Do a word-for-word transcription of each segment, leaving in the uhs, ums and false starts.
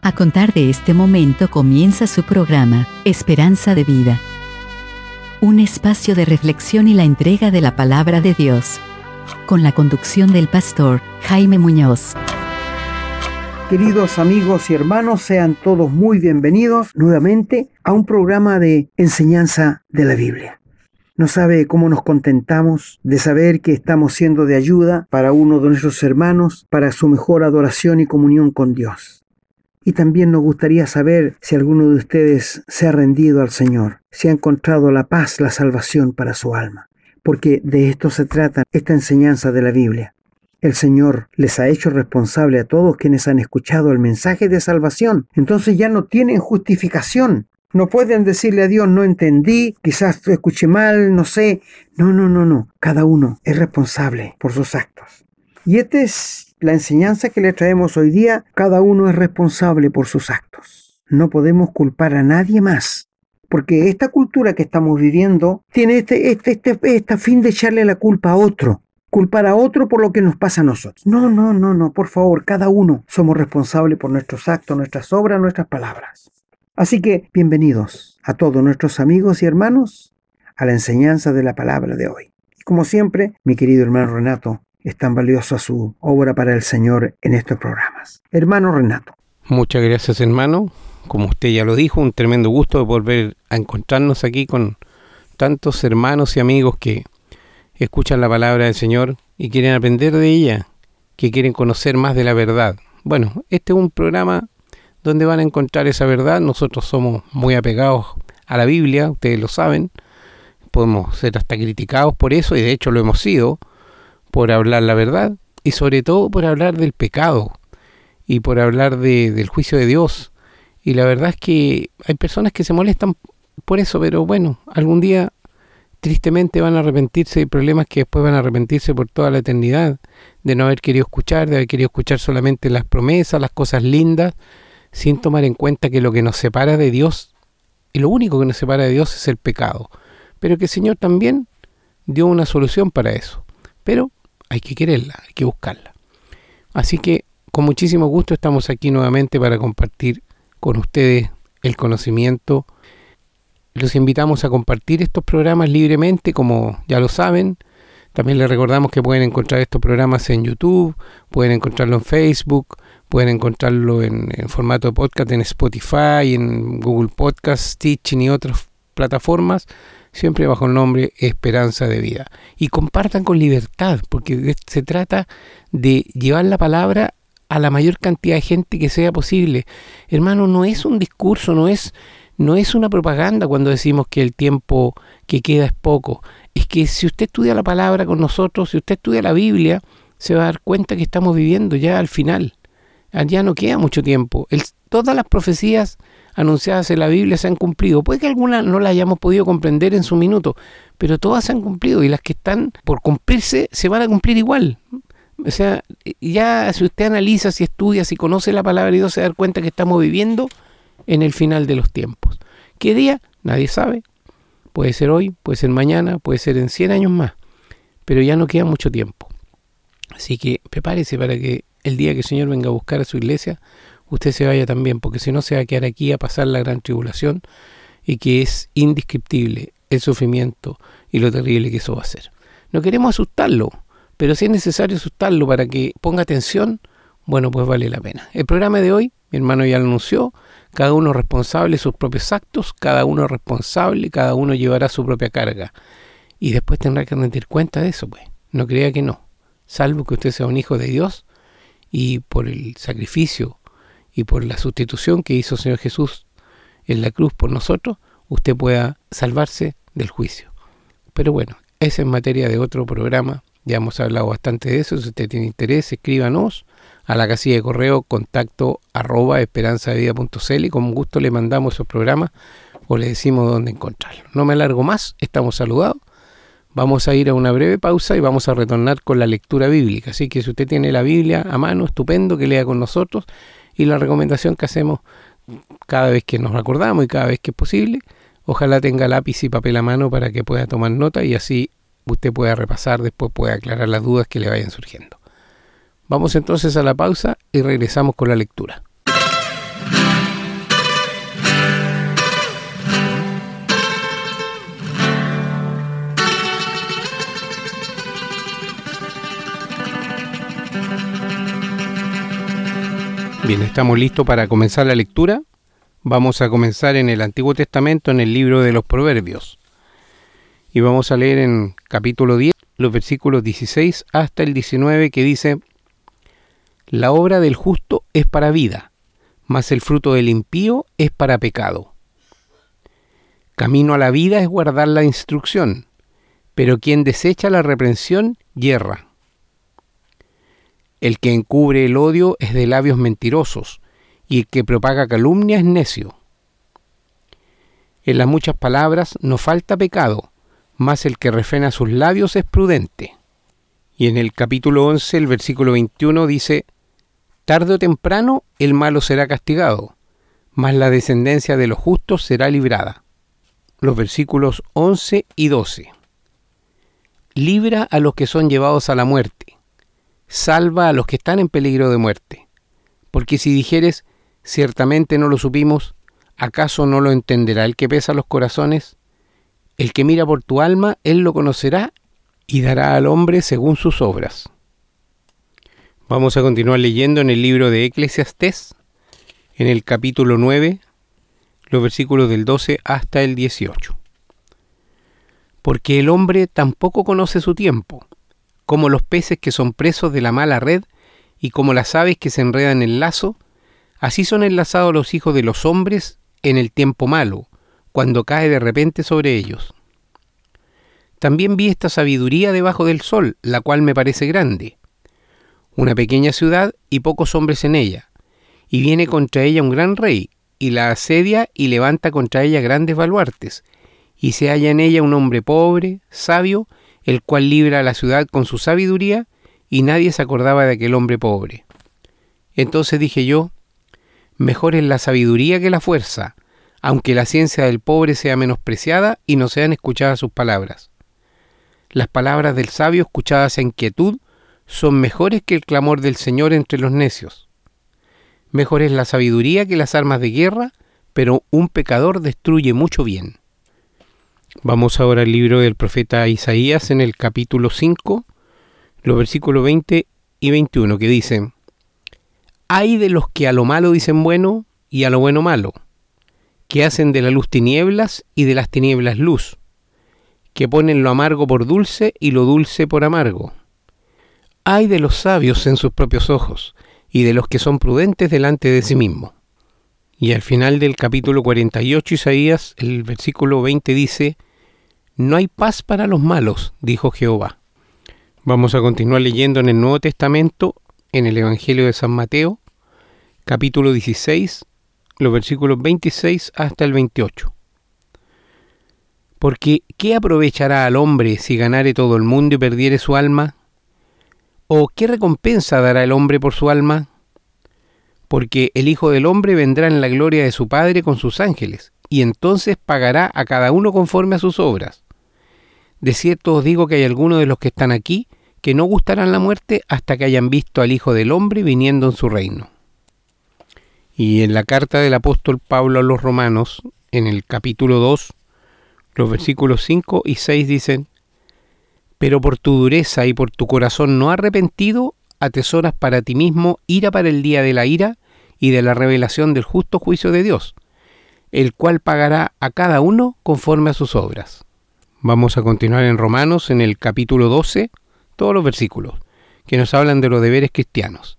A contar de este momento comienza su programa, Esperanza de Vida. Un espacio de reflexión y la entrega de la palabra de Dios. Con la conducción del pastor Jaime Muñoz. Queridos amigos y hermanos, sean todos muy bienvenidos nuevamente a un programa de enseñanza de la Biblia. No sabe cómo nos contentamos de saber que estamos siendo de ayuda para uno de nuestros hermanos, para su mejor adoración y comunión con Dios. Y también nos gustaría saber si alguno de ustedes se ha rendido al Señor, si ha encontrado la paz, la salvación para su alma. Porque de esto se trata esta enseñanza de la Biblia. El Señor les ha hecho responsable a todos quienes han escuchado el mensaje de salvación. Entonces ya no tienen justificación. No pueden decirle a Dios, no entendí, quizás escuché mal, no sé. No, no, no, no. Cada uno es responsable por sus actos. Y esta es la enseñanza que le traemos hoy día. Cada uno es responsable por sus actos. No podemos culpar a nadie más. Porque esta cultura que estamos viviendo tiene este, este, este, este fin de echarle la culpa a otro. Culpar a otro por lo que nos pasa a nosotros. No, no, no, no. Por favor, cada uno somos responsables por nuestros actos, nuestras obras, nuestras palabras. Así que, bienvenidos a todos nuestros amigos y hermanos a la enseñanza de la palabra de hoy. Y como siempre, mi querido hermano Renato, es tan valiosa su obra para el Señor en estos programas. Hermano Renato. Muchas gracias, hermano. Como usted ya lo dijo, un tremendo gusto de volver a encontrarnos aquí con tantos hermanos y amigos que escuchan la palabra del Señor y quieren aprender de ella, que quieren conocer más de la verdad. Bueno, este es un programa donde van a encontrar esa verdad. Nosotros somos muy apegados a la Biblia, ustedes lo saben. Podemos ser hasta criticados por eso, y de hecho lo hemos sido, por hablar la verdad, y sobre todo por hablar del pecado, y por hablar de, del juicio de Dios. Y la verdad es que hay personas que se molestan por eso, pero bueno, algún día tristemente van a arrepentirse de problemas que después van a arrepentirse por toda la eternidad, de no haber querido escuchar, de haber querido escuchar solamente las promesas, las cosas lindas, sin tomar en cuenta que lo que nos separa de Dios, y lo único que nos separa de Dios es el pecado, pero que el Señor también dio una solución para eso, pero hay que quererla, hay que buscarla. Así que con muchísimo gusto estamos aquí nuevamente para compartir con ustedes el conocimiento. Los invitamos a compartir estos programas libremente, como ya lo saben. También les recordamos que pueden encontrar estos programas en YouTube, pueden encontrarlo en Facebook, pueden encontrarlo en, en formato de podcast en Spotify, en Google Podcast, Stitching y otras plataformas, siempre bajo el nombre Esperanza de Vida. Y compartan con libertad, porque se trata de llevar la palabra a la mayor cantidad de gente que sea posible. Hermano, no es un discurso, no es, no es una propaganda cuando decimos que el tiempo que queda es poco. Es que si usted estudia la palabra con nosotros, si usted estudia la Biblia, se va a dar cuenta que estamos viviendo ya al final. Ya no queda mucho tiempo. El, todas las profecías anunciadas en la Biblia se han cumplido. Puede que algunas no las hayamos podido comprender en su minuto, pero todas se han cumplido, y las que están por cumplirse se van a cumplir igual. O sea, ya si usted analiza, si estudia, si conoce la palabra de Dios, se va a dar cuenta que estamos viviendo en el final de los tiempos. ¿Qué día? Nadie sabe. Puede ser hoy, puede ser mañana, puede ser en cien años más, pero ya no queda mucho tiempo. Así que prepárese para que el día que el Señor venga a buscar a su iglesia, usted se vaya también, porque si no se va a quedar aquí a pasar la gran tribulación, y que es indescriptible el sufrimiento y lo terrible que eso va a ser. No queremos asustarlo, pero si es necesario asustarlo para que ponga atención, bueno, pues vale la pena. El programa de hoy, mi hermano ya lo anunció, cada uno responsable de sus propios actos, cada uno responsable, cada uno llevará su propia carga, y después tendrá que rendir cuenta de eso, pues. No crea que no, salvo que usted sea un hijo de Dios, y por el sacrificio y por la sustitución que hizo el Señor Jesús en la cruz por nosotros, usted pueda salvarse del juicio. Pero bueno, esa es materia de otro programa, ya hemos hablado bastante de eso. Si usted tiene interés, escríbanos a la casilla de correo contacto arroba esperanzadevida punto cl, y con gusto le mandamos esos programas o le decimos dónde encontrarlos. No me alargo más, estamos saludados. Vamos a ir a una breve pausa y vamos a retornar con la lectura bíblica. Así que si usted tiene la Biblia a mano, estupendo, que lea con nosotros. Y la recomendación que hacemos cada vez que nos acordamos y cada vez que es posible, ojalá tenga lápiz y papel a mano para que pueda tomar nota, y así usted pueda repasar, después pueda aclarar las dudas que le vayan surgiendo. Vamos entonces a la pausa y regresamos con la lectura. Bien, estamos listos para comenzar la lectura. Vamos a comenzar en el Antiguo Testamento, en el libro de los Proverbios. Y vamos a leer en capítulo diez, los versículos dieciséis hasta el diecinueve, que dice: La obra del justo es para vida, mas el fruto del impío es para pecado. Camino a la vida es guardar la instrucción, pero quien desecha la reprensión yerra. El que encubre el odio es de labios mentirosos, y el que propaga calumnia es necio. En las muchas palabras no falta pecado, mas el que refrena sus labios es prudente. Y en el capítulo once, el versículo veintiuno dice: Tarde o temprano el malo será castigado, mas la descendencia de los justos será librada. Los versículos once y doce. Libra a los que son llevados a la muerte, salva a los que están en peligro de muerte. Porque si dijeres, ciertamente no lo supimos, ¿acaso no lo entenderá el que pesa los corazones? El que mira por tu alma, él lo conocerá y dará al hombre según sus obras. Vamos a continuar leyendo en el libro de Eclesiastés, en el capítulo nueve, los versículos del doce hasta el dieciocho. Porque el hombre tampoco conoce su tiempo, como los peces que son presos de la mala red, y como las aves que se enredan en el lazo, así son enlazados los hijos de los hombres en el tiempo malo, cuando cae de repente sobre ellos. También vi esta sabiduría debajo del sol, la cual me parece grande. Una pequeña ciudad y pocos hombres en ella, y viene contra ella un gran rey, y la asedia y levanta contra ella grandes baluartes, y se halla en ella un hombre pobre, sabio, el cual libra a la ciudad con su sabiduría, y nadie se acordaba de aquel hombre pobre. Entonces dije yo, mejor es la sabiduría que la fuerza, aunque la ciencia del pobre sea menospreciada y no sean escuchadas sus palabras. Las palabras del sabio escuchadas en quietud son mejores que el clamor del Señor entre los necios. Mejor es la sabiduría que las armas de guerra, pero un pecador destruye mucho bien. Vamos ahora al libro del profeta Isaías en el capítulo cinco, los versículos veinte y veintiuno, que dicen: Ay de los que a lo malo dicen bueno y a lo bueno malo, que hacen de la luz tinieblas y de las tinieblas luz, que ponen lo amargo por dulce y lo dulce por amargo. Ay de los sabios en sus propios ojos y de los que son prudentes delante de sí mismos. Y al final del capítulo cuarenta y ocho, Isaías, el versículo veinte dice: No hay paz para los malos, dijo Jehová. Vamos a continuar leyendo en el Nuevo Testamento, en el Evangelio de San Mateo, capítulo dieciséis, los versículos veintiséis hasta el veintiocho. Porque, ¿qué aprovechará al hombre si ganare todo el mundo y perdiere su alma? ¿O qué recompensa dará el hombre por su alma? Porque el Hijo del Hombre vendrá en la gloria de su Padre con sus ángeles, y entonces pagará a cada uno conforme a sus obras. De cierto os digo que hay algunos de los que están aquí que no gustarán la muerte hasta que hayan visto al Hijo del Hombre viniendo en su reino. Y en la carta del apóstol Pablo a los Romanos, en el capítulo dos, los versículos cinco y seis dicen: Pero por tu dureza y por tu corazón no arrepentido, atesoras para ti mismo ira para el día de la ira y de la revelación del justo juicio de Dios, el cual pagará a cada uno conforme a sus obras. Vamos a continuar en Romanos, en el capítulo doce, todos los versículos, que nos hablan de los deberes cristianos.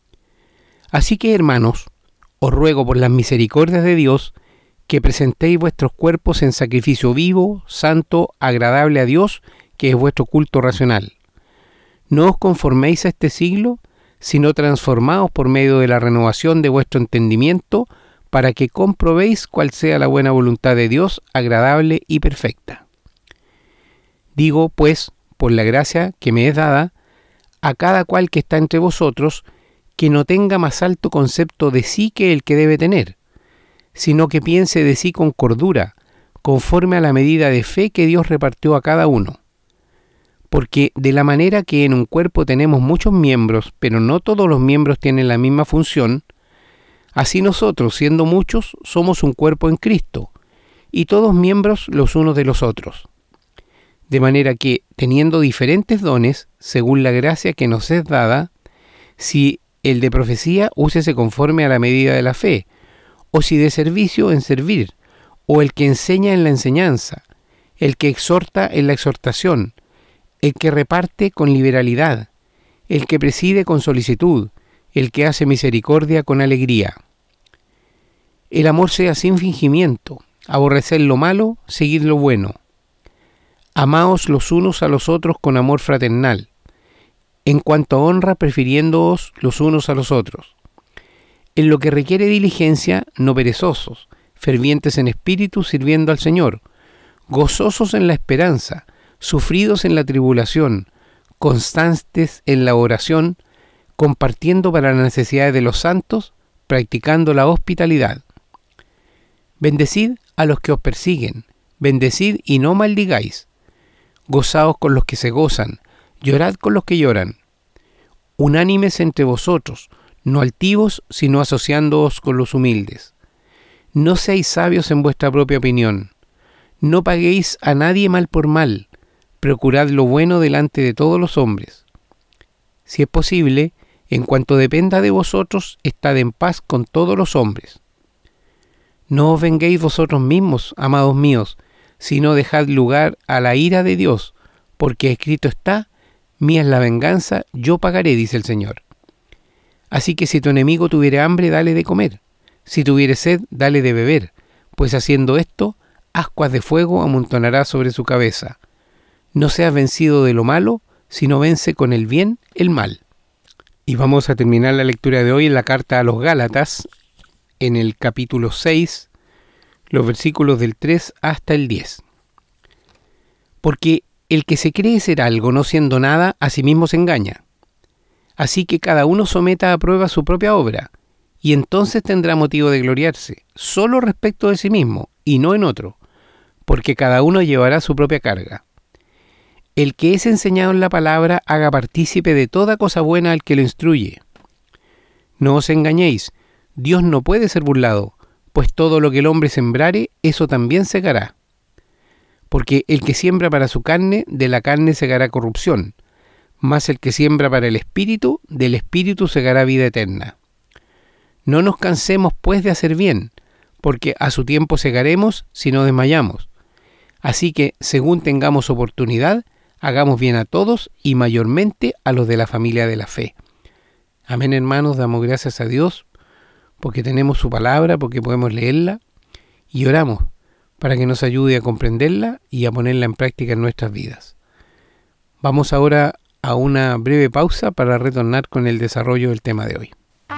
Así que, hermanos, os ruego por las misericordias de Dios, que presentéis vuestros cuerpos en sacrificio vivo, santo, agradable a Dios, que es vuestro culto racional. No os conforméis a este siglo, sino transformaos por medio de la renovación de vuestro entendimiento, para que comprobéis cuál sea la buena voluntad de Dios, agradable y perfecta. Digo, pues, por la gracia que me es dada, a cada cual que está entre vosotros, que no tenga más alto concepto de sí que el que debe tener, sino que piense de sí con cordura, conforme a la medida de fe que Dios repartió a cada uno. Porque de la manera que en un cuerpo tenemos muchos miembros, pero no todos los miembros tienen la misma función, así nosotros, siendo muchos, somos un cuerpo en Cristo, y todos miembros los unos de los otros. De manera que, teniendo diferentes dones, según la gracia que nos es dada, Si el de profecía, úsese conforme a la medida de la fe, o si de servicio, en servir, o el que enseña en la enseñanza, el que exhorta en la exhortación, el que reparte con liberalidad, el que preside con solicitud, el que hace misericordia con alegría. El amor sea sin fingimiento, aborreced lo malo, seguid lo bueno. Amaos los unos a los otros con amor fraternal, en cuanto a honra prefiriéndoos los unos a los otros. En lo que requiere diligencia, no perezosos, fervientes en espíritu, sirviendo al Señor, gozosos en la esperanza, sufridos en la tribulación, constantes en la oración, compartiendo para las necesidades de los santos, practicando la hospitalidad. Bendecid a los que os persiguen, bendecid y no maldigáis. Gozaos con los que se gozan, llorad con los que lloran. Unánimes entre vosotros, no altivos, sino asociándoos con los humildes. No seáis sabios en vuestra propia opinión. No paguéis a nadie mal por mal. Procurad lo bueno delante de todos los hombres. Si es posible, en cuanto dependa de vosotros, estad en paz con todos los hombres. No os venguéis vosotros mismos, amados míos, sino dejad lugar a la ira de Dios, porque escrito está: mía es la venganza, yo pagaré, dice el Señor. Así que si tu enemigo tuviere hambre, dale de comer; si tuviere sed, dale de beber, pues haciendo esto, ascuas de fuego amontonará sobre su cabeza. No seas vencido de lo malo, sino vence con el bien el mal. Y vamos a terminar la lectura de hoy en la carta a los Gálatas, en el capítulo seis, los versículos del tres hasta el diez. Porque el que se cree ser algo no siendo nada, a sí mismo se engaña. Así que cada uno someta a prueba su propia obra, y entonces tendrá motivo de gloriarse, solo respecto de sí mismo, y no en otro, porque cada uno llevará su propia carga. El que es enseñado en la palabra haga partícipe de toda cosa buena al que lo instruye. No os engañéis, Dios no puede ser burlado, pues todo lo que el hombre sembrare, eso también segará. Porque el que siembra para su carne, de la carne segará corrupción, mas el que siembra para el Espíritu, del Espíritu segará vida eterna. No nos cansemos pues de hacer bien, porque a su tiempo segaremos si no desmayamos. Así que, según tengamos oportunidad, hagamos bien a todos y mayormente a los de la familia de la fe. Amén, hermanos, damos gracias a Dios porque tenemos su palabra, porque podemos leerla, y oramos para que nos ayude a comprenderla y a ponerla en práctica en nuestras vidas. Vamos ahora a una breve pausa para retornar con el desarrollo del tema de hoy.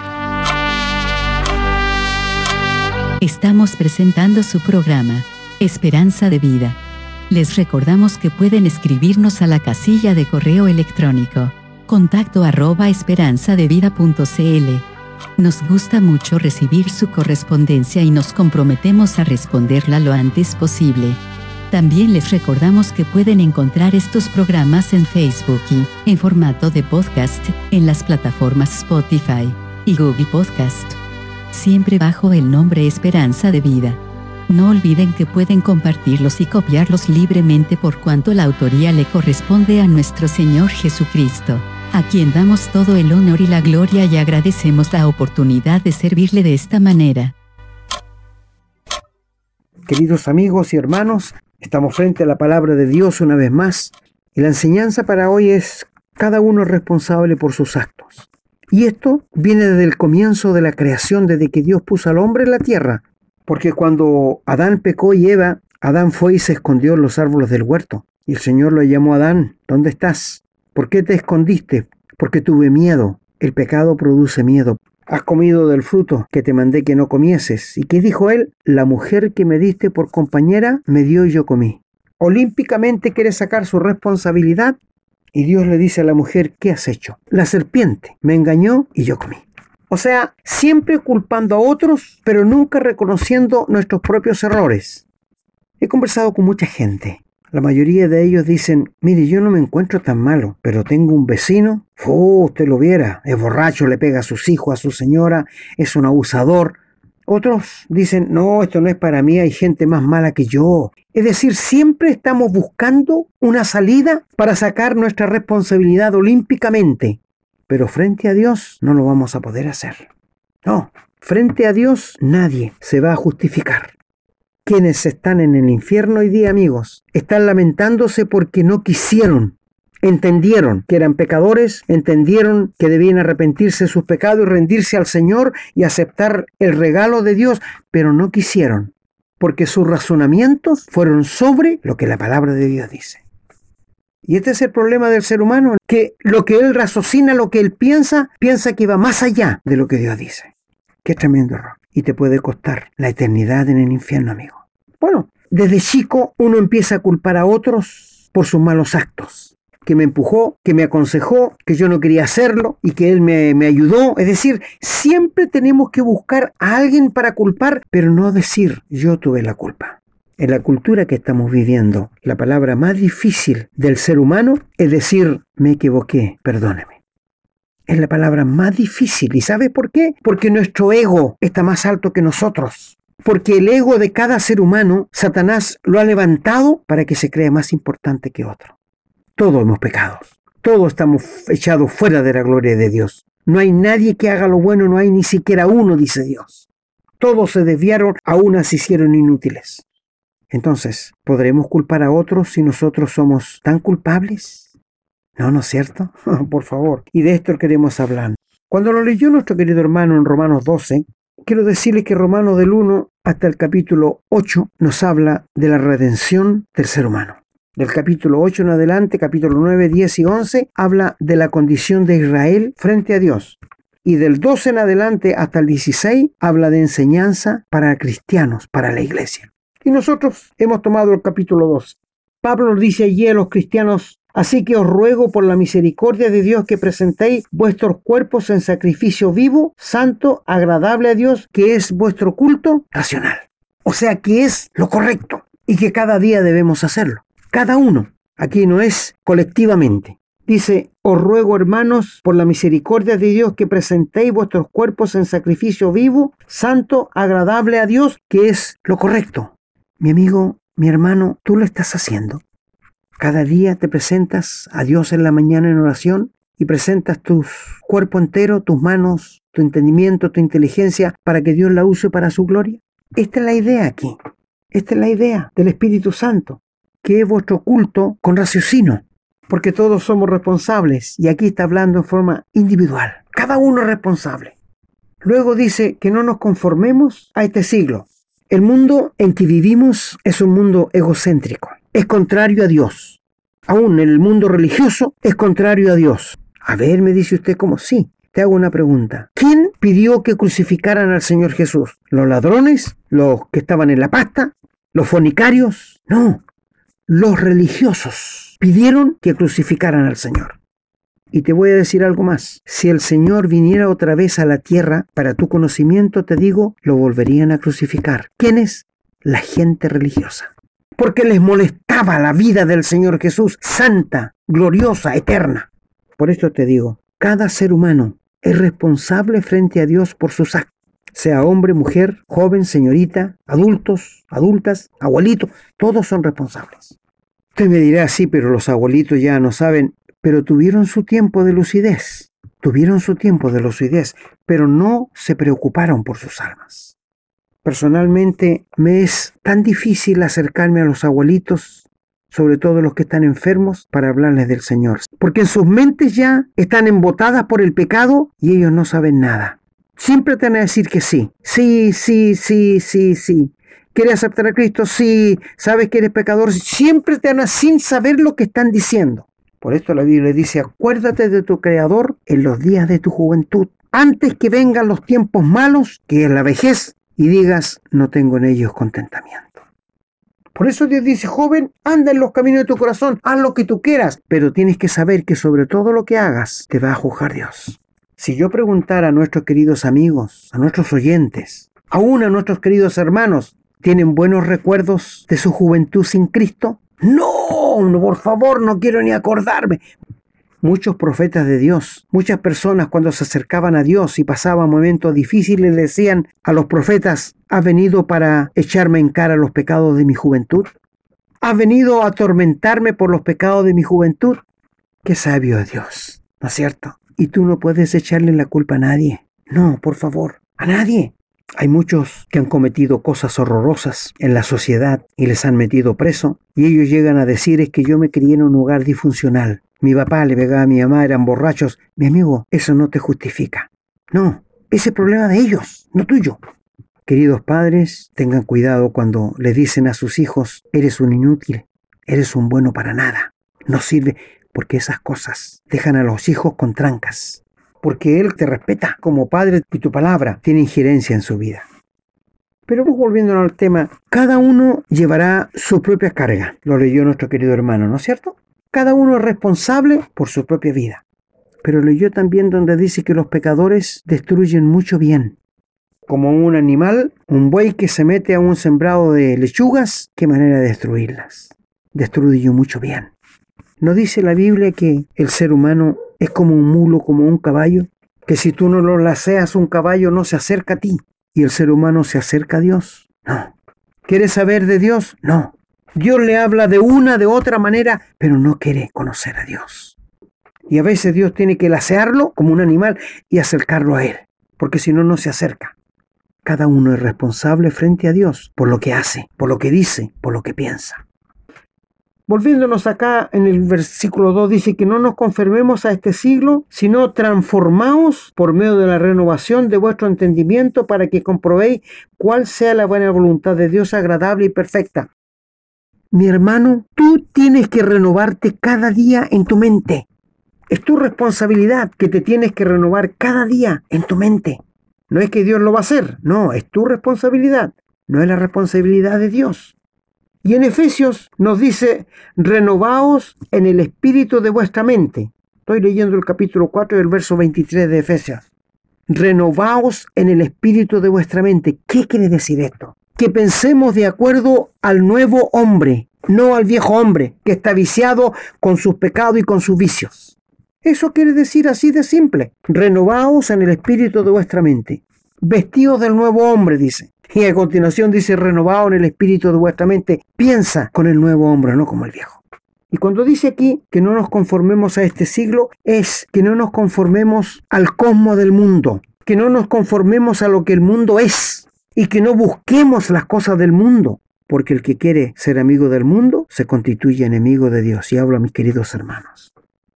Estamos presentando su programa, Esperanza de Vida. Les recordamos que pueden escribirnos a la casilla de correo electrónico, contacto arroba esperanzadevida punto cl. Nos gusta mucho recibir su correspondencia y nos comprometemos a responderla lo antes posible. También les recordamos que pueden encontrar estos programas en Facebook y, en formato de podcast, en las plataformas Spotify y Google Podcast, siempre bajo el nombre Esperanza de Vida. No olviden que pueden compartirlos y copiarlos libremente por cuanto la autoría le corresponde a nuestro Señor Jesucristo, a quien damos todo el honor y la gloria y agradecemos la oportunidad de servirle de esta manera. Queridos amigos y hermanos, estamos frente a la palabra de Dios una vez más, y la enseñanza para hoy es: cada uno es responsable por sus actos. Y esto viene desde el comienzo de la creación, desde que Dios puso al hombre en la tierra. Porque cuando Adán pecó y Eva, Adán fue y se escondió en los árboles del huerto. Y el Señor lo llamó: Adán, ¿dónde estás? ¿Por qué te escondiste? Porque tuve miedo. El pecado produce miedo. Has comido del fruto que te mandé que no comieses. ¿Y qué dijo él? La mujer que me diste por compañera me dio y yo comí. Olímpicamente quiere sacar su responsabilidad. Y Dios le dice a la mujer: ¿qué has hecho? La serpiente me engañó y yo comí. O sea, siempre culpando a otros, pero nunca reconociendo nuestros propios errores. He conversado con mucha gente. La mayoría de ellos dicen: mire, yo no me encuentro tan malo, pero tengo un vecino, ¡oh, usted lo viera! Es borracho, le pega a sus hijos, a su señora, es un abusador. Otros dicen: no, esto no es para mí, hay gente más mala que yo. Es decir, siempre estamos buscando una salida para sacar nuestra responsabilidad olímpicamente. pero frente a Dios no lo vamos a poder hacer. No, frente a Dios nadie se va a justificar. Quienes están en el infierno hoy día, amigos, están lamentándose porque no quisieron. Entendieron que eran pecadores, entendieron que debían arrepentirse de sus pecados y rendirse al Señor y aceptar el regalo de Dios, pero no quisieron, porque sus razonamientos fueron sobre lo que la palabra de Dios dice. Y este es el problema del ser humano, que lo que él raciocina, lo que él piensa, piensa que va más allá de lo que Dios dice. Qué tremendo error. Y te puede costar la eternidad en el infierno, amigo. Bueno, desde chico uno empieza a culpar a otros por sus malos actos. Que me empujó, que me aconsejó, que yo no quería hacerlo y que él me, me ayudó. Es decir, siempre tenemos que buscar a alguien para culpar, pero no decir yo tuve la culpa. En la cultura que estamos viviendo, la palabra más difícil del ser humano es decir me equivoqué, perdóneme. Es la palabra más difícil. ¿Y sabes por qué? Porque nuestro ego está más alto que nosotros. Porque el ego de cada ser humano, Satanás lo ha levantado para que se crea más importante que otro. Todos hemos pecado. Todos estamos echados fuera de la gloria de Dios. No hay nadie que haga lo bueno, no hay ni siquiera uno, dice Dios. Todos se desviaron, aún se hicieron inútiles. Entonces, ¿podremos culpar a otros si nosotros somos tan culpables? No, ¿no es cierto? Por favor. Y de esto queremos hablar. Cuando lo leyó nuestro querido hermano en Romanos doce, quiero decirles que Romanos del uno hasta el capítulo ocho nos habla de la redención del ser humano. Del capítulo ocho en adelante, capítulo nueve, diez y once, habla de la condición de Israel frente a Dios. Y del doce en adelante hasta el dieciséis, habla de enseñanza para cristianos, para la iglesia. Y nosotros hemos tomado el capítulo doce. Pablo nos dice allí a los cristianos: así que os ruego por la misericordia de Dios que presentéis vuestros cuerpos en sacrificio vivo, santo, agradable a Dios, que es vuestro culto racional. O sea, que es lo correcto y que cada día debemos hacerlo. Cada uno. Aquí no es colectivamente. Dice: os ruego, hermanos, por la misericordia de Dios, que presentéis vuestros cuerpos en sacrificio vivo, santo, agradable a Dios, que es lo correcto. Mi amigo, mi hermano, ¿tú lo estás haciendo? Cada día te presentas a Dios en la mañana en oración y presentas tu cuerpo entero, tus manos, tu entendimiento, tu inteligencia, para que Dios la use para su gloria. Esta es la idea aquí. Esta es la idea del Espíritu Santo, que es vuestro culto con raciocinio, porque todos somos responsables, y aquí está hablando en forma individual. Cada uno es responsable. Luego dice que no nos conformemos a este siglo. El mundo en que vivimos es un mundo egocéntrico. Es contrario a Dios. Aún en el mundo religioso es contrario a Dios. A ver, me dice usted, ¿cómo? Sí, te hago una pregunta. ¿Quién pidió que crucificaran al Señor Jesús? ¿Los ladrones? ¿Los que estaban en la pasta? ¿Los fornicarios? No, los religiosos pidieron que crucificaran al Señor. Y te voy a decir algo más. Si el Señor viniera otra vez a la tierra, para tu conocimiento te digo, lo volverían a crucificar. ¿Quiénes? La gente religiosa. Porque les molestaba la vida del Señor Jesús, santa, gloriosa, eterna. Por esto te digo, cada ser humano es responsable frente a Dios por sus actos. Sea hombre, mujer, joven, señorita, adultos, adultas, abuelitos, todos son responsables. Usted me dirá, sí, pero los abuelitos ya no saben, pero tuvieron su tiempo de lucidez, tuvieron su tiempo de lucidez, pero no se preocuparon por sus almas. Personalmente me es tan difícil acercarme a los abuelitos, sobre todo los que están enfermos, para hablarles del Señor, porque en sus mentes ya están embotadas por el pecado y ellos no saben nada. Siempre te van a decir que sí, sí, sí, sí, sí, sí. ¿Quieres aceptar a Cristo? Sí. ¿Sabes que eres pecador? Siempre te van a sin saber lo que están diciendo. Por esto la Biblia dice: acuérdate de tu Creador en los días de tu juventud, antes que vengan los tiempos malos, que es la vejez, y digas: no tengo en ellos contentamiento. Por eso Dios dice: joven, anda en los caminos de tu corazón, haz lo que tú quieras, pero tienes que saber que sobre todo lo que hagas te va a juzgar Dios. Si yo preguntara a nuestros queridos amigos, a nuestros oyentes, aún a nuestros queridos hermanos, ¿tienen buenos recuerdos de su juventud sin Cristo? No, no, por favor, no quiero ni acordarme. Muchos profetas de Dios, muchas personas cuando se acercaban a Dios y pasaban momentos difíciles, le decían a los profetas: ¿has venido para echarme en cara los pecados de mi juventud? ¿Has venido a atormentarme por los pecados de mi juventud? Qué sabio es Dios, ¿no es cierto? Y tú no puedes echarle la culpa a nadie. No, por favor, a nadie. Hay muchos que han cometido cosas horrorosas en la sociedad y les han metido preso. Y ellos llegan a decir, es que yo me crié en un hogar disfuncional. Mi papá le pegaba a mi mamá, eran borrachos. Mi amigo, eso no te justifica. No, ese es problema de ellos, no tuyo. Queridos padres, tengan cuidado cuando le dicen a sus hijos, eres un inútil, eres un bueno para nada, no sirve, porque esas cosas dejan a los hijos con trancas, porque él te respeta como padre y tu palabra tiene injerencia en su vida. Pero volviendo al tema, cada uno llevará su propia carga, lo leyó nuestro querido hermano, ¿no es cierto? Cada uno es responsable por su propia vida. Pero leyó también donde dice que los pecadores destruyen mucho bien. Como un animal, un buey que se mete a un sembrado de lechugas, qué manera de destruirlas. Destruye mucho bien. ¿No dice la Biblia que el ser humano es como un mulo, como un caballo? Que si tú no lo laceas, un caballo no se acerca a ti. ¿Y el ser humano se acerca a Dios? No. ¿Quieres saber de Dios? No. Dios le habla de una, de otra manera, pero no quiere conocer a Dios. Y a veces Dios tiene que lacearlo como un animal y acercarlo a Él, porque si no, no se acerca. Cada uno es responsable frente a Dios por lo que hace, por lo que dice, por lo que piensa. Volviéndonos acá en el versículo dos dice que no nos conformemos a este siglo, sino transformaos por medio de la renovación de vuestro entendimiento para que comprobéis cuál sea la buena voluntad de Dios agradable y perfecta. Mi hermano, tú tienes que renovarte cada día en tu mente. Es tu responsabilidad que te tienes que renovar cada día en tu mente. No es que Dios lo va a hacer, no, es tu responsabilidad, no es la responsabilidad de Dios. Y en Efesios nos dice, renovaos en el espíritu de vuestra mente. Estoy leyendo el capítulo cuatro del verso veintitrés de Efesios. Renovaos en el espíritu de vuestra mente. ¿Qué quiere decir esto? Que pensemos de acuerdo al nuevo hombre, no al viejo hombre, que está viciado con sus pecados y con sus vicios. Eso quiere decir así de simple. Renovaos en el espíritu de vuestra mente. Vestidos del nuevo hombre, dice. Y a continuación dice, renovaos en el espíritu de vuestra mente. Piensa con el nuevo hombre, no como el viejo. Y cuando dice aquí que no nos conformemos a este siglo, es que no nos conformemos al cosmos del mundo. Que no nos conformemos a lo que el mundo es. Y que no busquemos las cosas del mundo. Porque el que quiere ser amigo del mundo se constituye enemigo de Dios. Y hablo a mis queridos hermanos.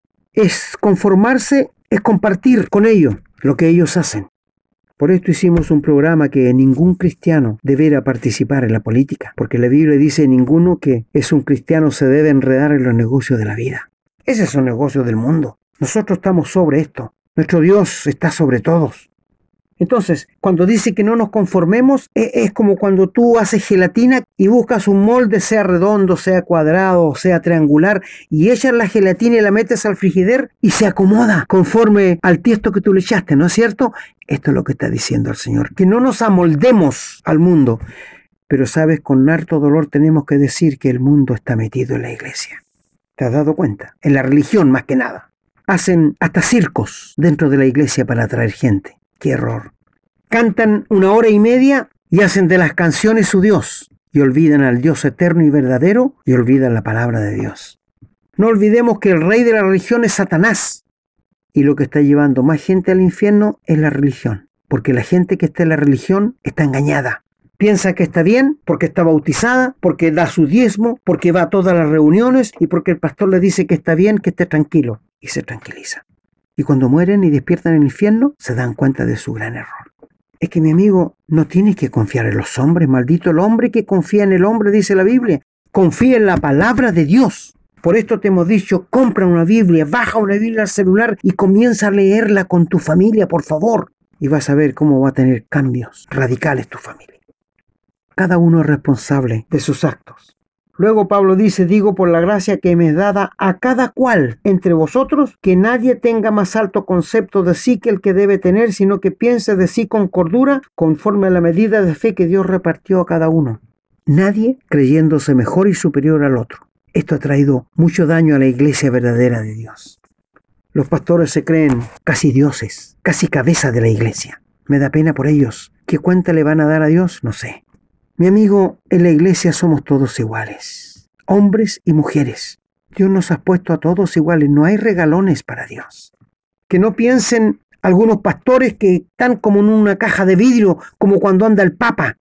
Es conformarse, es compartir con ellos lo que ellos hacen. Por esto hicimos un programa que ningún cristiano deberá participar en la política, porque la Biblia dice ninguno que es un cristiano se debe enredar en los negocios de la vida. Ese es un negocio del mundo. Nosotros estamos sobre esto. Nuestro Dios está sobre todos. Entonces, cuando dice que no nos conformemos, es, es como cuando tú haces gelatina y buscas un molde, sea redondo, sea cuadrado, sea triangular, y echas la gelatina y la metes al frigider y se acomoda conforme al tiesto que tú le echaste, ¿no es cierto? Esto es lo que está diciendo el Señor, que no nos amoldemos al mundo. Pero sabes, con harto dolor tenemos que decir que el mundo está metido en la iglesia. ¿Te has dado cuenta? En la religión más que nada. Hacen hasta circos dentro de la iglesia para atraer gente. ¡Qué error! Cantan una hora y media y hacen de las canciones su Dios y olvidan al Dios eterno y verdadero y olvidan la palabra de Dios. No olvidemos que el rey de la religión es Satanás y lo que está llevando más gente al infierno es la religión, porque la gente que está en la religión está engañada. Piensa que está bien porque está bautizada, porque da su diezmo, porque va a todas las reuniones y porque el pastor le dice que está bien, que esté tranquilo y se tranquiliza. Y cuando mueren y despiertan en el infierno, se dan cuenta de su gran error. Es que mi amigo, no tienes que confiar en los hombres. Maldito el hombre que confía en el hombre, dice la Biblia. Confía en la palabra de Dios. Por esto te hemos dicho, compra una Biblia, baja una Biblia al celular y comienza a leerla con tu familia, por favor. Y vas a ver cómo va a tener cambios radicales tu familia. Cada uno es responsable de sus actos. Luego Pablo dice, digo por la gracia que me es dada a cada cual entre vosotros, que nadie tenga más alto concepto de sí que el que debe tener, sino que piense de sí con cordura, conforme a la medida de fe que Dios repartió a cada uno. Nadie creyéndose mejor y superior al otro. Esto ha traído mucho daño a la iglesia verdadera de Dios. Los pastores se creen casi dioses, casi cabeza de la iglesia. Me da pena por ellos. ¿Qué cuenta le van a dar a Dios? No sé. Mi amigo, en la iglesia somos todos iguales, hombres y mujeres. Dios nos ha puesto a todos iguales, no hay regalones para Dios. Que no piensen algunos pastores que están como en una caja de vidrio, como cuando anda el Papa.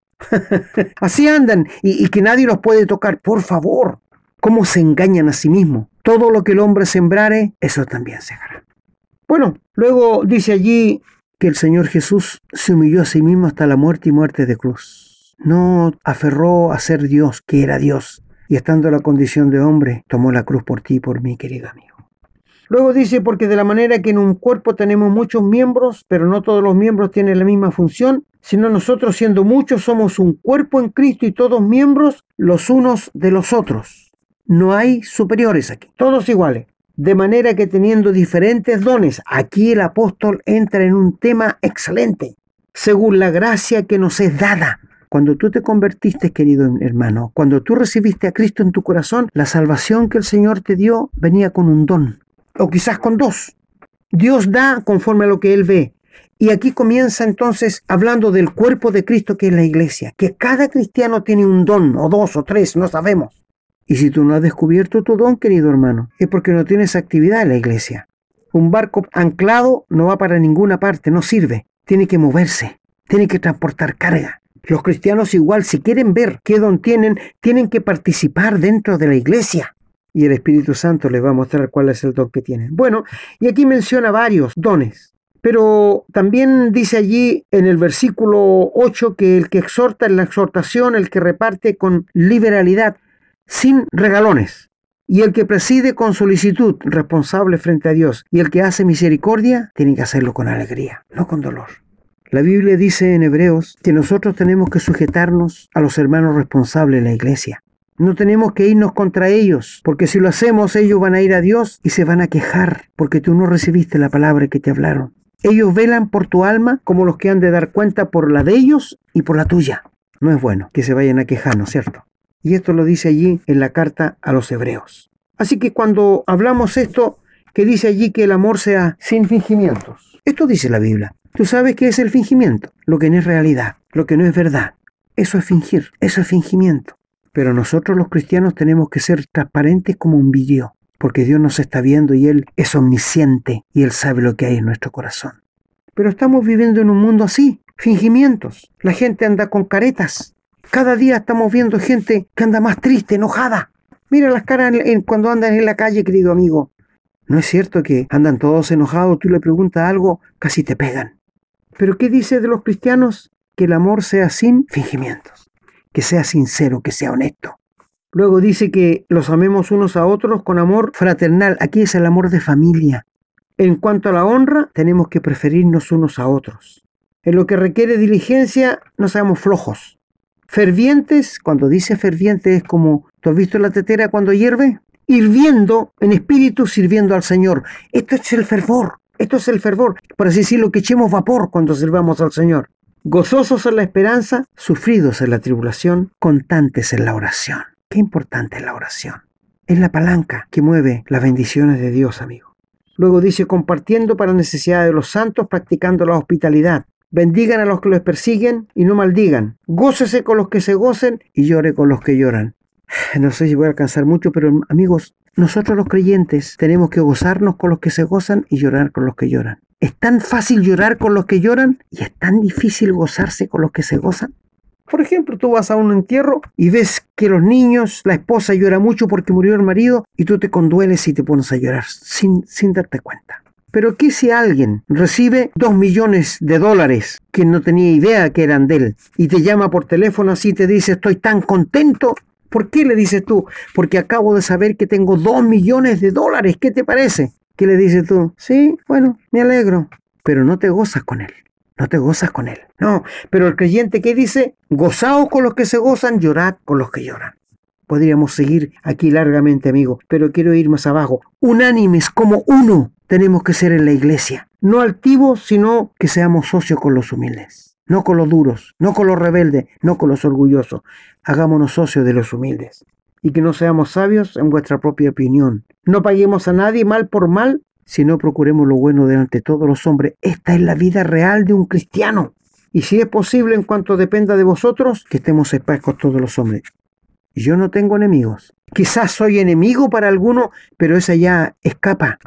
Así andan y, y que nadie los puede tocar. Por favor, ¿cómo se engañan a sí mismos? Todo lo que el hombre sembrare, eso también segará. Bueno, luego dice allí que el Señor Jesús se humilló a sí mismo hasta la muerte y muerte de cruz. No aferró a ser Dios, que era Dios, y estando en la condición de hombre, tomó la cruz por ti y por mí, querido amigo. Luego dice, porque de la manera que en un cuerpo tenemos muchos miembros, pero no todos los miembros tienen la misma función, sino nosotros siendo muchos somos un cuerpo en Cristo y todos miembros los unos de los otros. No hay superiores aquí, todos iguales. De manera que teniendo diferentes dones, aquí el apóstol entra en un tema excelente, según la gracia que nos es dada. Cuando tú te convertiste, querido hermano, cuando tú recibiste a Cristo en tu corazón, la salvación que el Señor te dio venía con un don. O quizás con dos. Dios da conforme a lo que Él ve. Y aquí comienza entonces hablando del cuerpo de Cristo que es la iglesia. Que cada cristiano tiene un don, o dos, o tres, no sabemos. Y si tú no has descubierto tu don, querido hermano, es porque no tienes actividad en la iglesia. Un barco anclado no va para ninguna parte, no sirve. Tiene que moverse, tiene que transportar carga. Los cristianos igual, si quieren ver qué don tienen, tienen que participar dentro de la iglesia. Y el Espíritu Santo les va a mostrar cuál es el don que tienen. Bueno, y aquí menciona varios dones. Pero también dice allí en el versículo ocho que el que exhorta en la exhortación, el que reparte con liberalidad, sin regalones. Y el que preside con solicitud, responsable frente a Dios. Y el que hace misericordia, tiene que hacerlo con alegría, no con dolor. La Biblia dice en Hebreos que nosotros tenemos que sujetarnos a los hermanos responsables de la iglesia. No tenemos que irnos contra ellos, porque si lo hacemos, ellos van a ir a Dios y se van a quejar, porque tú no recibiste la palabra que te hablaron. Ellos velan por tu alma como los que han de dar cuenta por la de ellos y por la tuya. No es bueno que se vayan a quejar, ¿no es cierto? Y esto lo dice allí en la carta a los Hebreos. Así que cuando hablamos esto, que dice allí que el amor sea sin fingimientos. Esto dice la Biblia. ¿Tú sabes qué es el fingimiento? Lo que no es realidad, lo que no es verdad. Eso es fingir, eso es fingimiento. Pero nosotros los cristianos tenemos que ser transparentes como un vidrio, porque Dios nos está viendo y Él es omnisciente y Él sabe lo que hay en nuestro corazón. Pero estamos viviendo en un mundo así, fingimientos. La gente anda con caretas. Cada día estamos viendo gente que anda más triste, enojada. Mira las caras en, en, cuando andan en la calle, querido amigo. ¿No es cierto que andan todos enojados? Tú le preguntas algo, casi te pegan. ¿Pero qué dice de los cristianos? Que el amor sea sin fingimientos. Que sea sincero, que sea honesto. Luego dice que los amemos unos a otros con amor fraternal. Aquí es el amor de familia. En cuanto a la honra, tenemos que preferirnos unos a otros. En lo que requiere diligencia, no seamos flojos. Fervientes, cuando dice ferviente es como, ¿tú has visto la tetera cuando hierve? Hirviendo en espíritu, sirviendo al Señor. Esto es el fervor. Esto es el fervor. Por así decirlo, que echemos vapor cuando sirvamos al Señor. Gozosos en la esperanza, sufridos en la tribulación, constantes en la oración. Qué importante es la oración. Es la palanca que mueve las bendiciones de Dios, amigo. Luego dice, compartiendo para necesidad de los santos, practicando la hospitalidad. Bendigan a los que los persiguen y no maldigan. Gócese con los que se gocen y llore con los que lloran. No sé si voy a alcanzar mucho, pero amigos, nosotros los creyentes tenemos que gozarnos con los que se gozan y llorar con los que lloran. Es tan fácil llorar con los que lloran y es tan difícil gozarse con los que se gozan. Por ejemplo, tú vas a un entierro y ves que los niños, la esposa llora mucho porque murió el marido y tú te condueles y te pones a llorar sin, sin darte cuenta. Pero ¿qué si alguien recibe dos millones de dólares que no tenía idea que eran de él y te llama por teléfono así y te dice estoy tan contento? ¿Por qué le dices tú? Porque acabo de saber que tengo dos millones de dólares. ¿Qué te parece? ¿Qué le dices tú? Sí, bueno, me alegro. Pero no te gozas con él. No te gozas con él. No, pero el creyente, ¿qué dice? Gozaos con los que se gozan, llorad con los que lloran. Podríamos seguir aquí largamente, amigo, pero quiero ir más abajo. Unánimes como uno tenemos que ser en la iglesia. No altivos, sino que seamos socios con los humildes. No con los duros, no con los rebeldes, no con los orgullosos. Hagámonos socios de los humildes. Y que no seamos sabios en vuestra propia opinión. No paguemos a nadie mal por mal, sino procuremos lo bueno delante de todos los hombres. Esta es la vida real de un cristiano. Y si es posible, en cuanto dependa de vosotros, que estemos en paz con todos los hombres. Yo no tengo enemigos. Quizás soy enemigo para alguno, pero esa ya escapa a mí.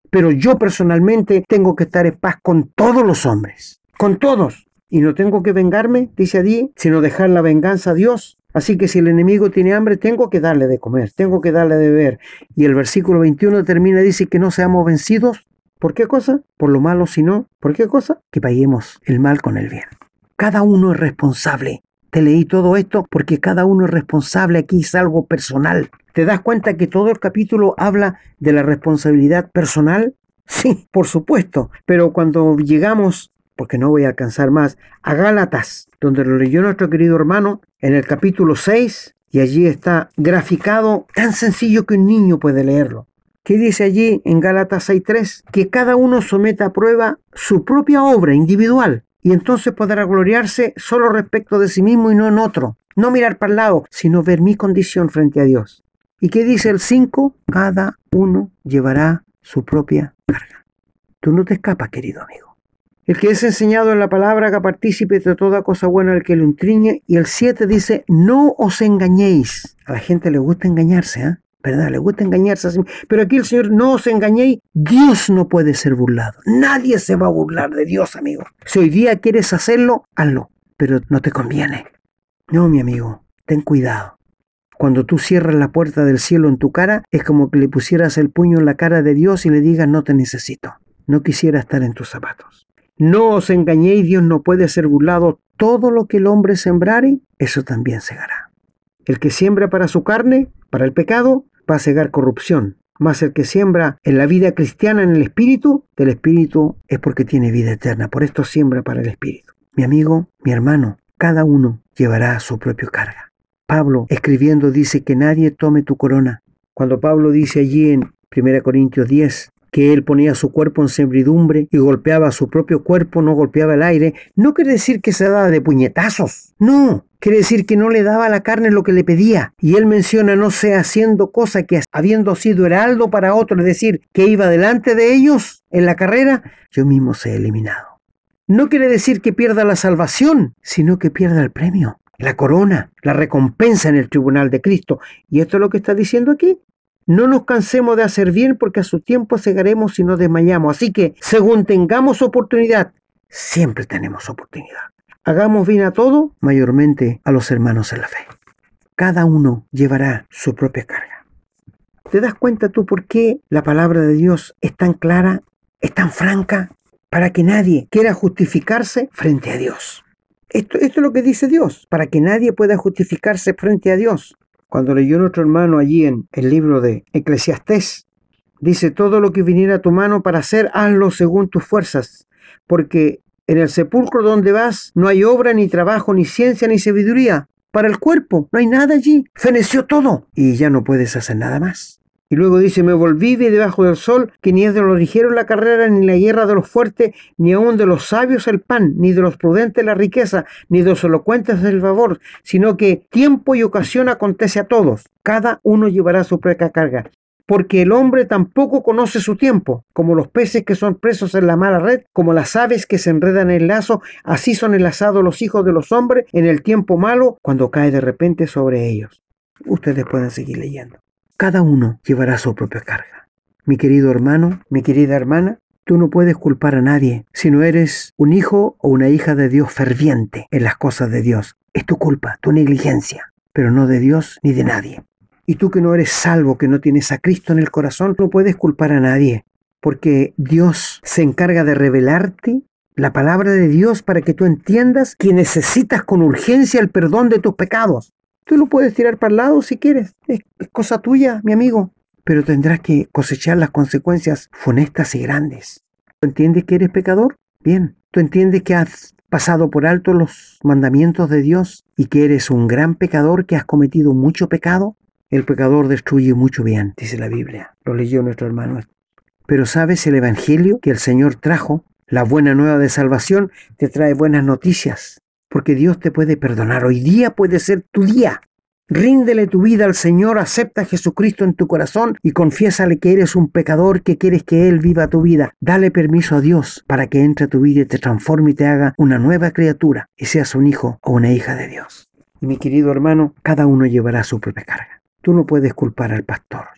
Pero yo personalmente tengo que estar en paz con todos los hombres, con todos. Y no tengo que vengarme, dice allí, sino dejar la venganza a Dios. Así que si el enemigo tiene hambre, tengo que darle de comer, tengo que darle de beber. Y el versículo veintiuno termina, dice que no seamos vencidos. ¿Por qué cosa? Por lo malo, sino, ¿por qué cosa? Que paguemos el mal con el bien. Cada uno es responsable. Te leí todo esto porque cada uno es responsable. Aquí es algo personal. ¿Te das cuenta que todo el capítulo habla de la responsabilidad personal? Sí, por supuesto. Pero cuando llegamos, porque no voy a alcanzar más, a Gálatas, donde lo leyó nuestro querido hermano, en el capítulo seis, y allí está graficado tan sencillo que un niño puede leerlo. ¿Qué dice allí en Gálatas seis tres? Que cada uno someta a prueba su propia obra individual, y entonces podrá gloriarse solo respecto de sí mismo y no en otro. No mirar para el lado, sino ver mi condición frente a Dios. ¿Y qué dice el cinco? Cada uno llevará su propia carga. Tú no te escapas, querido amigo. El que es enseñado en la palabra, haga partícipe de toda cosa buena al que lo intriñe. Y el siete dice, no os engañéis. A la gente le gusta engañarse, ¿eh? ¿Verdad? Le gusta engañarse así. Pero aquí el Señor, no os engañéis. Dios no puede ser burlado. Nadie se va a burlar de Dios, amigo. Si hoy día quieres hacerlo, hazlo. Pero no te conviene. No, mi amigo, ten cuidado. Cuando tú cierras la puerta del cielo en tu cara, es como que le pusieras el puño en la cara de Dios y le digas, no te necesito. No quisiera estar en tus zapatos. No os engañéis, Dios no puede ser burlado. Todo lo que el hombre sembrare, eso también segará. El que siembra para su carne, para el pecado, va a segar corrupción. Mas el que siembra en la vida cristiana, en el Espíritu, del Espíritu es porque tiene vida eterna. Por esto siembra para el Espíritu. Mi amigo, mi hermano, cada uno llevará su propia carga. Pablo, escribiendo, dice que nadie tome tu corona. Cuando Pablo dice allí en primera Corintios diez, que él ponía su cuerpo en servidumbre y golpeaba su propio cuerpo, no golpeaba el aire, no quiere decir que se daba de puñetazos. No, quiere decir que no le daba a la carne lo que le pedía. Y él menciona, no sea haciendo cosa que habiendo sido heraldo para otro, es decir, que iba delante de ellos en la carrera, yo mismo se he eliminado. No quiere decir que pierda la salvación, sino que pierda el premio, la corona, la recompensa en el tribunal de Cristo. Y esto es lo que está diciendo aquí. No nos cansemos de hacer bien porque a su tiempo segaremos si no desmayamos. Así que, según tengamos oportunidad, siempre tenemos oportunidad. Hagamos bien a todo, mayormente a los hermanos en la fe. Cada uno llevará su propia carga. ¿Te das cuenta tú por qué la palabra de Dios es tan clara, es tan franca? Para que nadie quiera justificarse frente a Dios. Esto, esto es lo que dice Dios, para que nadie pueda justificarse frente a Dios. Cuando leyó nuestro hermano allí en el libro de Eclesiastés, dice, todo lo que viniera a tu mano para hacer, hazlo según tus fuerzas, porque en el sepulcro donde vas no hay obra, ni trabajo, ni ciencia, ni sabiduría. Para el cuerpo no hay nada allí, feneció todo y ya no puedes hacer nada más. Y luego dice, me volví vi debajo del sol, que ni es de los ligeros la carrera, ni la guerra de los fuertes, ni aun de los sabios el pan, ni de los prudentes la riqueza, ni de los elocuentes el favor, sino que tiempo y ocasión acontece a todos. Cada uno llevará su propia carga. Porque el hombre tampoco conoce su tiempo, como los peces que son presos en la mala red, como las aves que se enredan en el lazo, así son enlazados los hijos de los hombres en el tiempo malo, cuando cae de repente sobre ellos. Ustedes pueden seguir leyendo. Cada uno llevará su propia carga. Mi querido hermano, mi querida hermana, tú no puedes culpar a nadie si no eres un hijo o una hija de Dios ferviente en las cosas de Dios. Es tu culpa, tu negligencia, pero no de Dios ni de nadie. Y tú que no eres salvo, que no tienes a Cristo en el corazón, no puedes culpar a nadie, porque Dios se encarga de revelarte la palabra de Dios para que tú entiendas que necesitas con urgencia el perdón de tus pecados. Tú lo puedes tirar para el lado si quieres, es, es cosa tuya, mi amigo, pero tendrás que cosechar las consecuencias funestas y grandes. ¿Tú entiendes que eres pecador? Bien. ¿Tú entiendes que has pasado por alto los mandamientos de Dios y que eres un gran pecador, que has cometido mucho pecado? El pecador destruye mucho bien, dice la Biblia. Lo leyó nuestro hermano. Pero ¿sabes el evangelio que el Señor trajo? La buena nueva de salvación te trae buenas noticias. Porque Dios te puede perdonar. Hoy día puede ser tu día. Ríndele tu vida al Señor, acepta a Jesucristo en tu corazón y confiésale que eres un pecador, que quieres que Él viva tu vida. Dale permiso a Dios para que entre a tu vida y te transforme y te haga una nueva criatura y seas un hijo o una hija de Dios. Y mi querido hermano, cada uno llevará su propia carga. Tú no puedes culpar al pastor.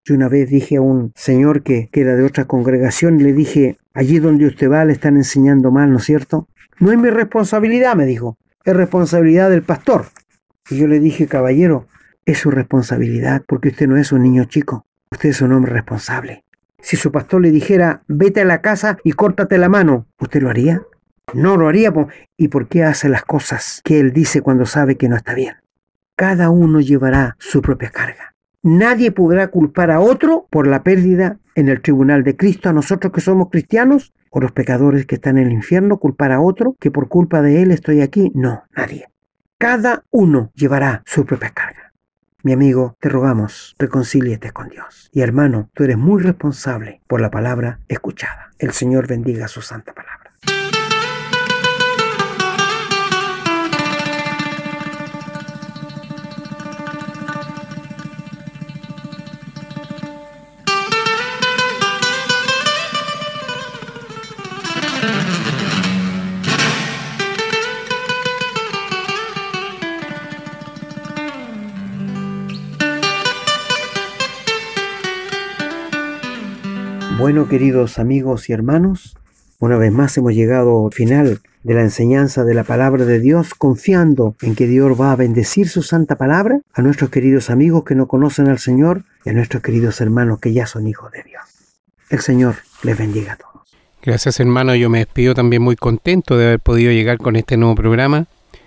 Yo una vez dije a un señor que, que era de otra congregación, le dije, allí donde usted va le están enseñando mal, ¿no es cierto? No es mi responsabilidad, me dijo, es responsabilidad del pastor. Y yo le dije, caballero, es su responsabilidad porque usted no es un niño chico, usted es un hombre responsable. Si su pastor le dijera, vete a la casa y córtate la mano, ¿usted lo haría? No lo haría. ¿Y por qué hace las cosas que él dice cuando sabe que no está bien? Cada uno llevará su propia carga. Nadie podrá culpar a otro por la pérdida en el tribunal de Cristo, a nosotros que somos cristianos, o los pecadores que están en el infierno, culpar a otro que por culpa de él estoy aquí. No, nadie. Cada uno llevará su propia carga. Mi amigo, te rogamos, reconcíliate con Dios. Y hermano, tú eres muy responsable por la palabra escuchada. El Señor bendiga su santa palabra. Bueno, queridos amigos y hermanos, una vez más hemos llegado al final de la enseñanza de la palabra de Dios, confiando en que Dios va a bendecir su santa palabra a nuestros queridos amigos que no conocen al Señor y a nuestros queridos hermanos que ya son hijos de Dios. El Señor les bendiga a todos. Gracias, hermano. Yo me despido también muy contento de haber podido llegar con este nuevo programa.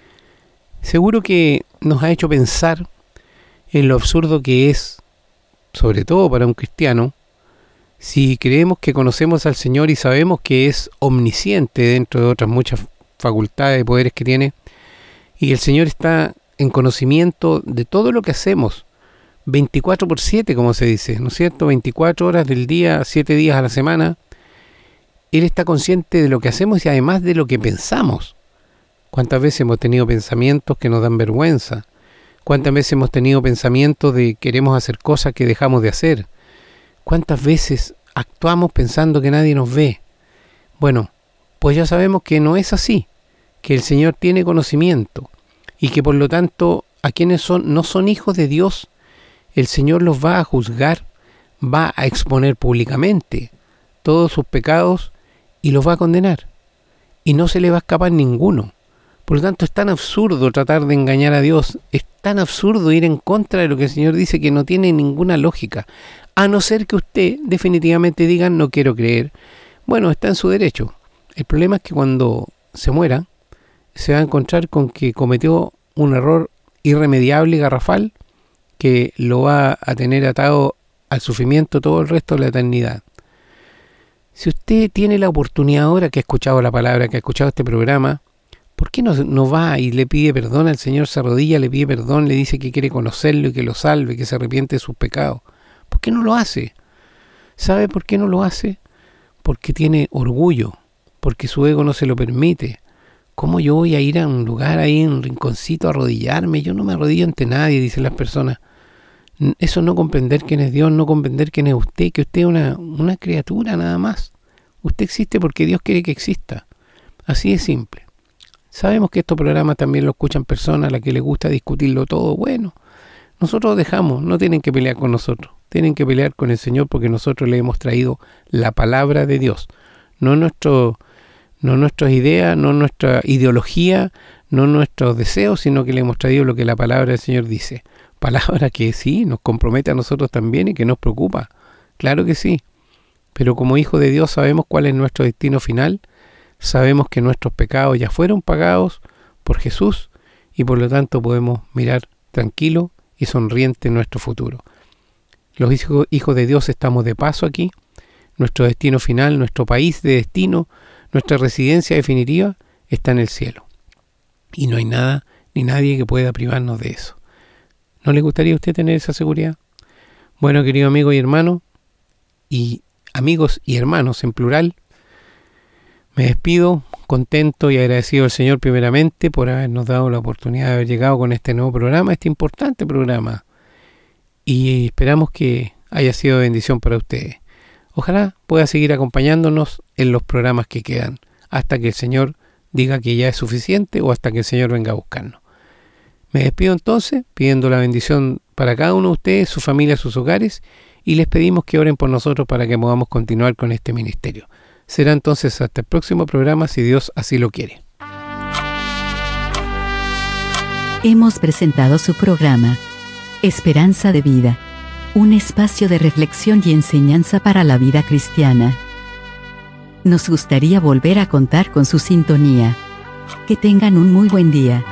Seguro que nos ha hecho pensar en lo absurdo que es, sobre todo para un cristiano, si creemos que conocemos al Señor y sabemos que es omnisciente dentro de otras muchas facultades y poderes que tiene, y el Señor está en conocimiento de todo lo que hacemos, veinticuatro por siete, como se dice, ¿no es cierto? veinticuatro horas del día, siete días a la semana. Él está consciente de lo que hacemos y además de lo que pensamos. ¿Cuántas veces hemos tenido pensamientos que nos dan vergüenza? ¿Cuántas veces hemos tenido pensamientos de queremos hacer cosas que dejamos de hacer? ¿Cuántas veces actuamos pensando que nadie nos ve? Bueno, pues ya sabemos que no es así, que el Señor tiene conocimiento y que por lo tanto a quienes son, no son hijos de Dios, el Señor los va a juzgar, va a exponer públicamente todos sus pecados y los va a condenar. Y no se le va a escapar ninguno. Por lo tanto, es tan absurdo tratar de engañar a Dios, es tan absurdo ir en contra de lo que el Señor dice que no tiene ninguna lógica. A no ser que usted definitivamente diga, no quiero creer. Bueno, está en su derecho. El problema es que cuando se muera, se va a encontrar con que cometió un error irremediable y garrafal que lo va a tener atado al sufrimiento todo el resto de la eternidad. Si usted tiene la oportunidad ahora que ha escuchado la palabra, que ha escuchado este programa, ¿por qué no, no va y le pide perdón al Señor, se arrodilla, le pide perdón, le dice que quiere conocerlo y que lo salve, que se arrepiente de sus pecados? ¿Por qué no lo hace? ¿Sabe por qué no lo hace? Porque tiene orgullo, porque su ego no se lo permite. ¿Cómo yo voy a ir a un lugar ahí, en un rinconcito, a arrodillarme? Yo no me arrodillo ante nadie, dicen las personas. Eso no comprender quién es Dios, no comprender quién es usted, que usted es una, una criatura nada más. Usted existe porque Dios quiere que exista. Así de simple. Sabemos que estos programas también lo escuchan personas a las que les gusta discutirlo todo. Bueno, nosotros dejamos, no tienen que pelear con nosotros. Tienen que pelear con el Señor porque nosotros le hemos traído la palabra de Dios. No nuestro, no nuestras ideas, no nuestra ideología, no nuestros deseos, sino que le hemos traído lo que la palabra del Señor dice. Palabra que sí, nos compromete a nosotros también y que nos preocupa. Claro que sí. Pero como hijos de Dios sabemos cuál es nuestro destino final. Sabemos que nuestros pecados ya fueron pagados por Jesús y por lo tanto podemos mirar tranquilo y sonriente nuestro futuro. Los hijos de Dios estamos de paso aquí. Nuestro destino final, nuestro país de destino, nuestra residencia definitiva está en el cielo. Y no hay nada ni nadie que pueda privarnos de eso. ¿No le gustaría a usted tener esa seguridad? Bueno, querido amigo y hermano, y amigos y hermanos en plural, me despido contento y agradecido al Señor primeramente por habernos dado la oportunidad de haber llegado con este nuevo programa, este importante programa. Y esperamos que haya sido de bendición para ustedes. Ojalá pueda seguir acompañándonos en los programas que quedan, hasta que el Señor diga que ya es suficiente o hasta que el Señor venga a buscarnos. Me despido entonces, pidiendo la bendición para cada uno de ustedes, su familia, sus hogares, y les pedimos que oren por nosotros para que podamos continuar con este ministerio. Será entonces hasta el próximo programa, si Dios así lo quiere. Hemos presentado su programa, Esperanza de Vida, un espacio de reflexión y enseñanza para la vida cristiana. Nos gustaría volver a contar con su sintonía. Que tengan un muy buen día.